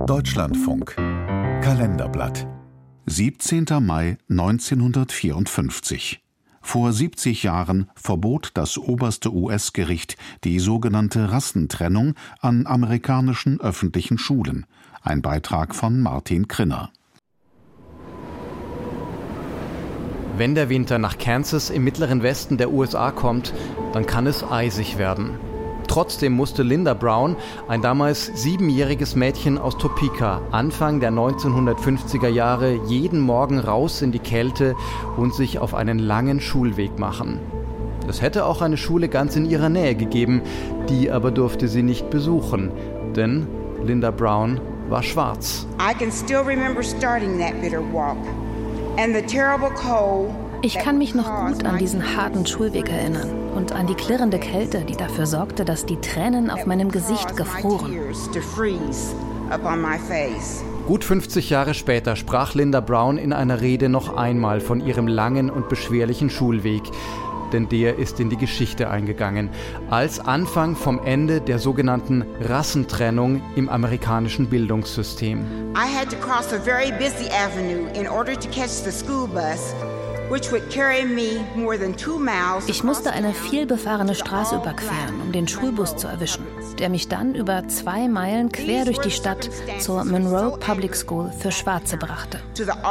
Deutschlandfunk Kalenderblatt 17. Mai 1954. Vor 70 Jahren verbot das oberste US-Gericht die sogenannte Rassentrennung an amerikanischen öffentlichen Schulen. Ein Beitrag von Martin Krinner. Wenn der Winter nach Kansas im mittleren Westen der USA kommt, dann kann es eisig werden. Trotzdem musste Linda Brown, ein damals 7-jähriges Mädchen aus Topeka, Anfang der 1950er Jahre jeden Morgen raus in die Kälte und sich auf einen langen Schulweg machen. Es hätte auch eine Schule ganz in ihrer Nähe gegeben, die aber durfte sie nicht besuchen, denn Linda Brown war schwarz. I can still remember starting that bitter walk and the terrible cold. Ich kann mich noch gut an diesen harten Schulweg erinnern und an die klirrende Kälte, die dafür sorgte, dass die Tränen auf meinem Gesicht gefroren. Gut 50 Jahre später sprach Linda Brown in einer Rede noch einmal von ihrem langen und beschwerlichen Schulweg. Denn der ist in die Geschichte eingegangen, als Anfang vom Ende der sogenannten Rassentrennung im amerikanischen Bildungssystem. I had to cross a very busy avenue in order to catch the school bus. Ich musste eine vielbefahrene Straße überqueren, um den Schulbus zu erwischen, der mich dann über 2 Meilen quer durch die Stadt zur Monroe Public School für Schwarze brachte.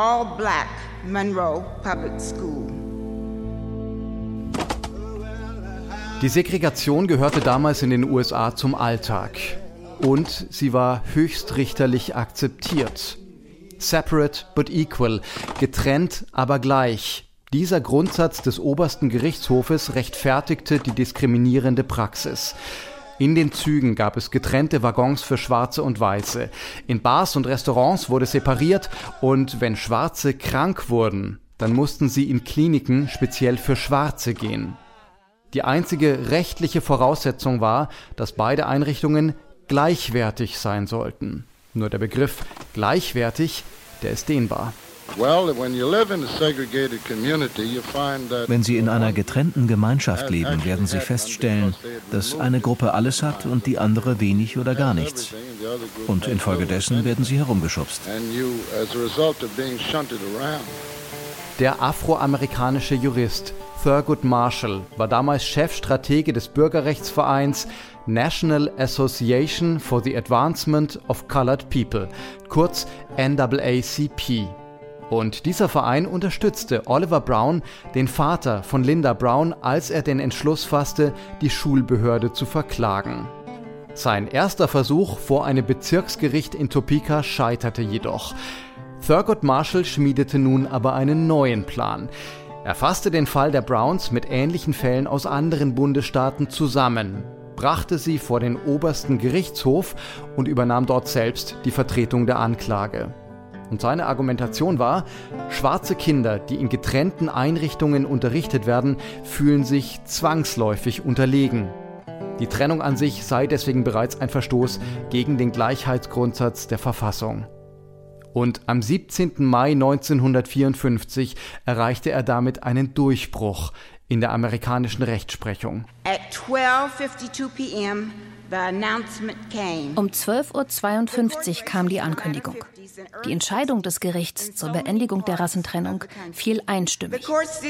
Die Segregation gehörte damals in den USA zum Alltag. Und sie war höchstrichterlich akzeptiert. Separate but equal, getrennt, aber gleich. Dieser Grundsatz des obersten Gerichtshofes rechtfertigte die diskriminierende Praxis. In den Zügen gab es getrennte Waggons für Schwarze und Weiße. In Bars und Restaurants wurde separiert und wenn Schwarze krank wurden, dann mussten sie in Kliniken speziell für Schwarze gehen. Die einzige rechtliche Voraussetzung war, dass beide Einrichtungen gleichwertig sein sollten. Nur der Begriff gleichwertig, der ist dehnbar. Wenn Sie in einer getrennten Gemeinschaft leben, werden Sie feststellen, dass eine Gruppe alles hat und die andere wenig oder gar nichts. Und infolgedessen werden Sie herumgeschubst. Der afroamerikanische Jurist Thurgood Marshall war damals Chefstratege des Bürgerrechtsvereins National Association for the Advancement of Colored People, kurz NAACP. Und dieser Verein unterstützte Oliver Brown, den Vater von Linda Brown, als er den Entschluss fasste, die Schulbehörde zu verklagen. Sein erster Versuch vor einem Bezirksgericht in Topeka scheiterte jedoch. Thurgood Marshall schmiedete nun aber einen neuen Plan. Er fasste den Fall der Browns mit ähnlichen Fällen aus anderen Bundesstaaten zusammen, brachte sie vor den obersten Gerichtshof und übernahm dort selbst die Vertretung der Anklage. Und seine Argumentation war, schwarze Kinder, die in getrennten Einrichtungen unterrichtet werden, fühlen sich zwangsläufig unterlegen. Die Trennung an sich sei deswegen bereits ein Verstoß gegen den Gleichheitsgrundsatz der Verfassung. Und am 17. Mai 1954 erreichte er damit einen Durchbruch in der amerikanischen Rechtsprechung. At 12:52 p.m. the announcement came. Um 12:52 Uhr kam die Ankündigung. Die Entscheidung des Gerichts zur Beendigung der Rassentrennung fiel einstimmig.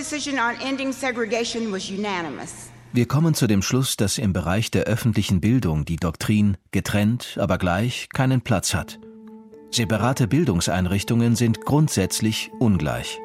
Wir kommen zu dem Schluss, dass im Bereich der öffentlichen Bildung die Doktrin getrennt, aber gleich keinen Platz hat. Separate Bildungseinrichtungen sind grundsätzlich ungleich.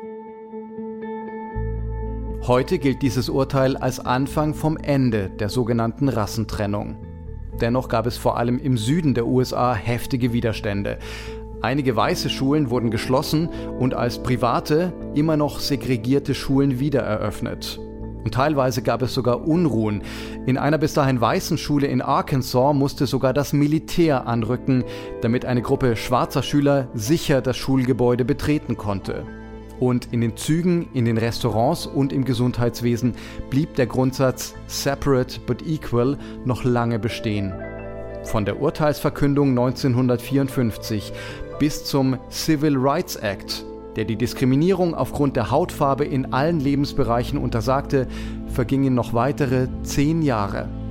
Heute gilt dieses Urteil als Anfang vom Ende der sogenannten Rassentrennung. Dennoch gab es vor allem im Süden der USA heftige Widerstände. Einige weiße Schulen wurden geschlossen und als private, immer noch segregierte Schulen wiedereröffnet. Und teilweise gab es sogar Unruhen. In einer bis dahin weißen Schule in Arkansas musste sogar das Militär anrücken, damit eine Gruppe schwarzer Schüler sicher das Schulgebäude betreten konnte. Und in den Zügen, in den Restaurants und im Gesundheitswesen blieb der Grundsatz Separate but Equal noch lange bestehen. Von der Urteilsverkündung 1954 bis zum Civil Rights Act, der die Diskriminierung aufgrund der Hautfarbe in allen Lebensbereichen untersagte, vergingen noch weitere 10 Jahre.